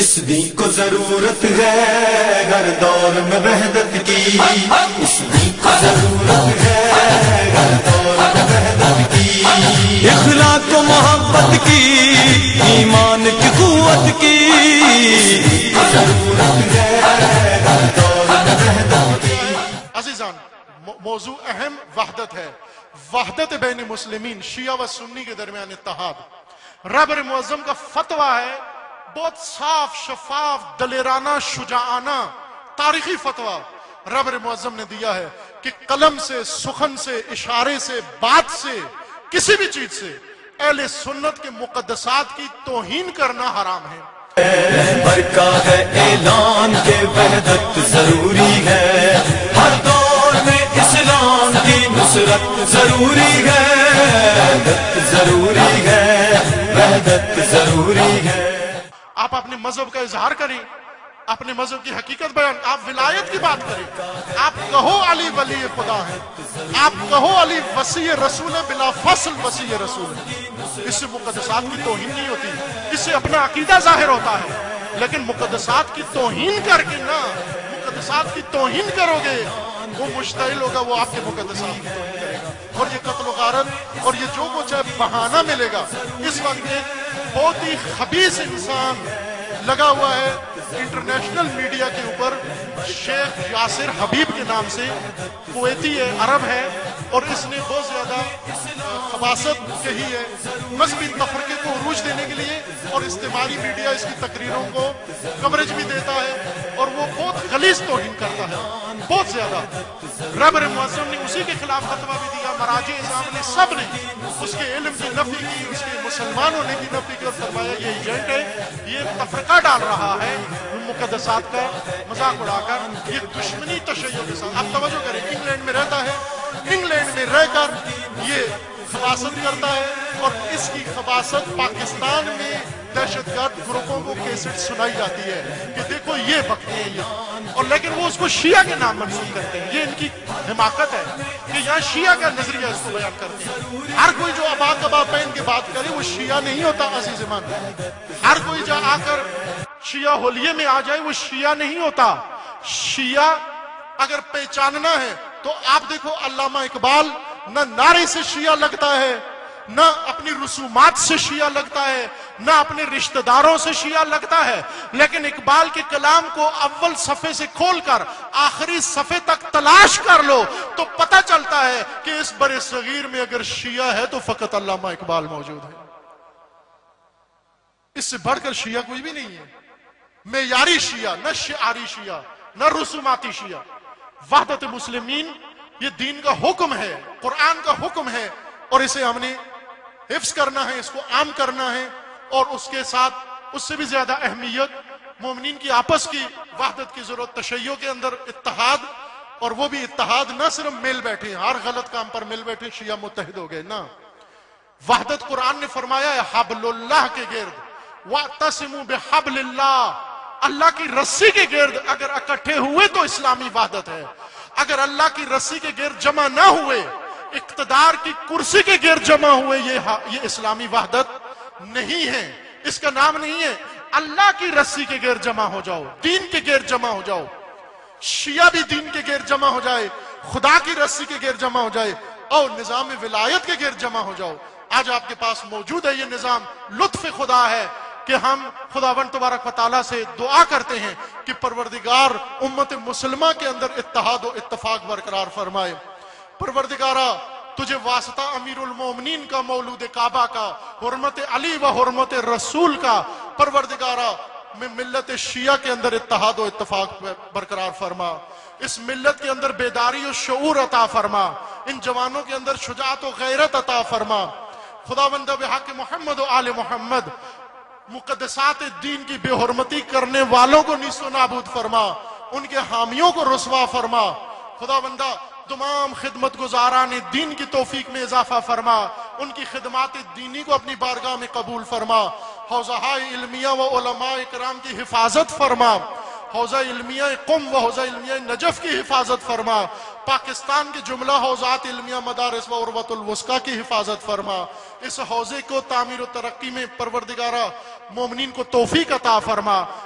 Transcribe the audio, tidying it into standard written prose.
اس دین کو ضرورت ہے ہر دور میں وحدت کی، اس دین کو ضرورت ہے ہر دور میں وحدت کی، اخلاق و محبت کی، ایمان کی قوت کی، ضرورت ہے ہر دور میں وحدت کی۔ عزیزان، موضوع اہم وحدت ہے، وحدت بین مسلمین، شیعہ و سنی کے درمیان اتحاد۔ رہبر معظم کا فتویٰ ہے، بہت صاف شفاف دلیرانہ شجاعانہ تاریخی فتویٰ رہبر معظم نے دیا ہے کہ قلم سے، سخن سے، اشارے سے، بات سے، کسی بھی چیز سے اہل سنت کے مقدسات کی توہین کرنا حرام ہے۔ رہبر کا ہے اعلان کہ وحدت ضروری ہے، ہر دور میں اسلام کی نصرت ضروری ہے، وحدت ضروری ہے، وحدت ضروری ہے۔ آپ اپنے مذہب کا اظہار کریں، اپنے مذہب کی حقیقت بیان، آپ ولایت کی بات کریں، آپ کہو علی ولی خدا ہے، آپ کہو علی وصی رسول ہے، بلا فصل وصی رسول ہے۔ اس سے مقدسات کی توہین نہیں ہوتی، اس سے اپنا عقیدہ ظاہر ہوتا ہے، لیکن مقدسات کی توہین کر کے نہ، مقدسات کی توہین کرو گے وہ مشتعل ہوگا، وہ آپ کے مقدسات کی توہین کرے گا، اور یہ قتل و غارت اور یہ جو کچھ ہے بہانہ ملے گا۔ اس وقت ایک بہت ہی خبیث انسان لگا ہوا ہے انٹرنیشنل میڈیا کے اوپر، شیخ یاسر حبیب کے نام سے، کویتی ہے، عرب ہے، اور اس نے بہت زیادہ خباثت کہی ہے مذہبی تفرقے کو عروج دینے کے لیے، اور اجتماعی میڈیا اس کی تقریروں کو کوریج بھی دیتا ہے، اور وہ بہت غلیظ توہین کرتا ہے، بہت زیادہ۔ رہبر معظم نے اسی کے خلاف فتویٰ بھی دیا، مراجع اعظام نے، سب نے اس کے علم کی نفی کی، اس کے مسلمان ہونے کی نفی کی، اور فرمایا یہ ایجنٹ ہے، یہ تفرقہ ڈال رہا ہے مقدسات کا مذاق اڑا کر، یہ دشمنی تشیع کے ساتھ۔ آپ توجہ کریں، انگلینڈ میں رہتا ہے، انگلینڈ میں رہ کر یہ خباثت کرتا ہے، اور اس کی خباثت پاکستان میں دہشت گرد گروپوں کو کیسٹ سنائی جاتی ہے کہ دیکھو یہ بکتے ہیں یہ، اور لیکن وہ اس کو شیعہ کے نام منسوب کرتے ہیں۔ یہ ان کی حماقت ہے کہ یہاں شیعہ کا نظریہ اس کو بیان کرتے ہیں۔ ہر کوئی جو ابا کبا پہن کے بات کرے وہ شیعہ نہیں ہوتا عزیز من، ہر کوئی جو آ کر شیعہ ہولیے میں آ جائے وہ شیعہ نہیں ہوتا۔ شیعہ اگر پہچاننا ہے تو آپ دیکھو علامہ اقبال نہ نعرے سے شیعہ لگتا ہے، نہ اپنی رسومات سے شیعہ لگتا ہے، نہ اپنے رشتہ داروں سے شیعہ لگتا ہے، لیکن اقبال کے کلام کو اول صفحے سے کھول کر آخری صفحے تک تلاش کر لو تو پتہ چلتا ہے کہ اس برِ صغیر میں اگر شیعہ ہے تو فقط علامہ اقبال موجود ہے۔ اس سے بڑھ کر شیعہ کوئی بھی نہیں ہے، معیاری شیعہ، نہ شعاری شیعہ، نہ رسوماتی شیعہ۔ وحدت مسلمین یہ دین کا حکم ہے، قرآن کا حکم ہے، اور اسے ہم نے حفظ کرنا ہے، اس کو عام کرنا ہے، اور اس کے ساتھ اس سے بھی زیادہ اہمیت مومنین کی آپس کی وحدت کی ضرورت، تشیع کے اندر اتحاد، اور وہ بھی اتحاد نہ صرف مل بیٹھے، ہر غلط کام پر مل بیٹھے شیعہ متحد ہو گئے، نہ۔ وحدت قرآن نے فرمایا ہے حبل اللہ کے گرد، وَاعْتَصِمُوا بِحَبْلِ اللَّهِ، اللہ کی رسی کے گرد اگر اکٹھے ہوئے تو اسلامی وحدت ہے۔ اگر اللہ کی رسی کے گرد جمع نہ ہوئے، اقتدار کی کرسی کے گرد جمع ہوئے، یہ اسلامی وحدت نہیں ہے، اس کا نام نہیں ہے۔ اللہ کی رسی کے گرد جمع ہو جاؤ، دین کے گرد جمع ہو جاؤ، شیعہ بھی دین کے گرد جمع ہو جائے، خدا کی رسی کے گرد جمع ہو جائے، اور نظام ولایت کے گرد جمع ہو جاؤ۔ آج آپ کے پاس موجود ہے یہ نظام، لطف خدا ہے کہ ہم خداوند تبارک و تعالیٰ سے دعا کرتے ہیں کہ پروردگار امت مسلمہ کے اندر اتحاد و اتفاق برقرار فرمائے۔ پروردگارہ تجھے واسطہ امیر المومنین کا، مولود کعبہ کا، حرمت علی و حرمت رسول کا، پروردگارہ میں ملت شیعہ کے اندر اتحاد و اتفاق برقرار فرما، اس ملت کے اندر بیداری و شعور عطا فرما، ان جوانوں کے اندر شجاعت و غیرت عطا فرما۔ خداوند بحق محمد و آل محمد مقدسات دین کی بے حرمتی کرنے والوں کو نیست و نابود فرما، ان کے حامیوں کو رسوا فرما۔ خداوندہ تمام خدمت گزاران دین کی توفیق میں اضافہ فرما، ان کی خدمات دینی کو اپنی بارگاہ میں قبول فرما، حوزہ علمیہ و علماء کرام کی حفاظت فرما، حوزہ علمیہ قم و حوزہ علمیہ نجف کی حفاظت فرما، پاکستان کے جملہ حوزات علمیہ مدارس و عروۃ الوثقی کی حفاظت فرما، اس حوزے کو تعمیر و ترقی میں پروردگارہ مومنین کو توفیق عطا فرما۔